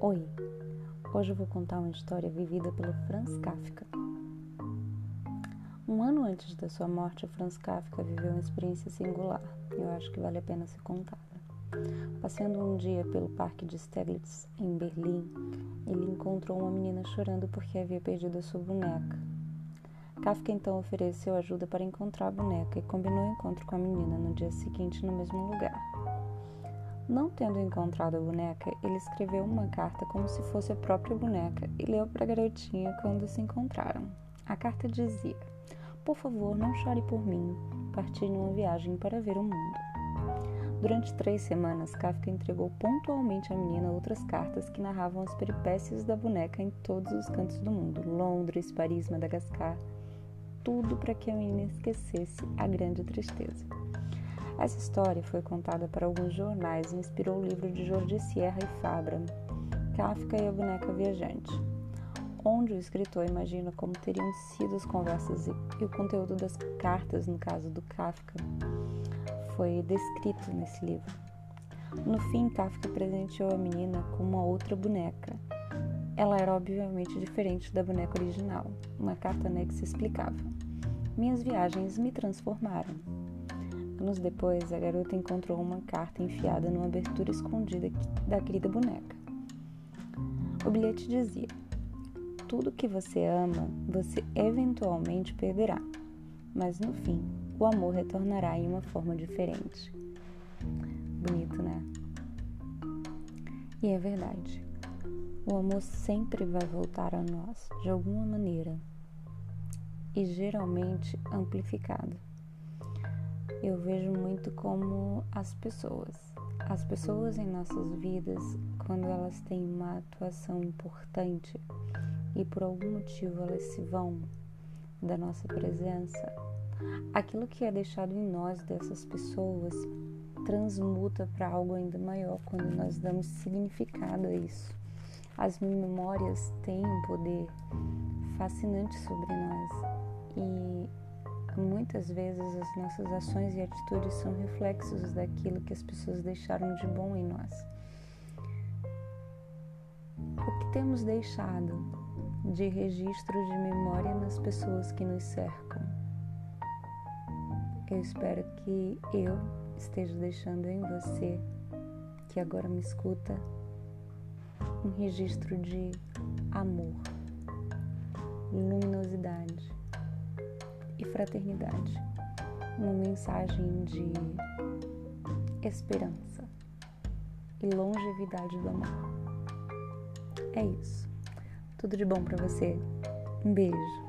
Oi, hoje eu vou contar uma história vivida pelo Franz Kafka. Um ano antes da sua morte, o Franz Kafka viveu uma experiência singular e eu acho que vale a pena ser contada. Passeando um dia pelo parque de Steglitz, em Berlim, ele encontrou uma menina chorando porque havia perdido a sua boneca. Kafka então ofereceu ajuda para encontrar a boneca e combinou o encontro com a menina no dia seguinte no mesmo lugar. Não tendo encontrado a boneca, ele escreveu uma carta como se fosse a própria boneca e leu para a garotinha quando se encontraram. A carta dizia: "Por favor, não chore por mim. Parti numa viagem para ver o mundo." Durante 3 semanas, Kafka entregou pontualmente à menina outras cartas que narravam as peripécias da boneca em todos os cantos do mundo: Londres, Paris, Madagascar, tudo para que a menina esquecesse a grande tristeza. Essa história foi contada para alguns jornais e inspirou o livro de Jordi Sierra e Fabra, Kafka e a Boneca Viajante, onde o escritor imagina como teriam sido as conversas e o conteúdo das cartas, no caso do Kafka, foi descrito nesse livro. No fim, Kafka presenteou a menina com uma outra boneca. Ela era obviamente diferente da boneca original. Uma carta anexa explicava: "Minhas viagens me transformaram." Anos depois, a garota encontrou uma carta enfiada numa abertura escondida da querida boneca. O bilhete dizia: "Tudo que você ama, você eventualmente perderá, mas no fim, o amor retornará em uma forma diferente." Bonito, né? E é verdade. O amor sempre vai voltar a nós, de alguma maneira, e geralmente amplificado. Eu vejo muito como as pessoas em nossas vidas, quando elas têm uma atuação importante e por algum motivo elas se vão da nossa presença, aquilo que é deixado em nós dessas pessoas transmuta para algo ainda maior quando nós damos significado a isso. As memórias têm um poder fascinante sobre nós e muitas vezes as nossas ações e atitudes são reflexos daquilo que as pessoas deixaram de bom em nós. O que temos deixado de registro de memória nas pessoas que nos cercam? Eu espero que eu esteja deixando em você, que agora me escuta, um registro de amor, luminosidade e fraternidade, uma mensagem de esperança e longevidade do amor. É isso. Tudo de bom pra você. Um beijo.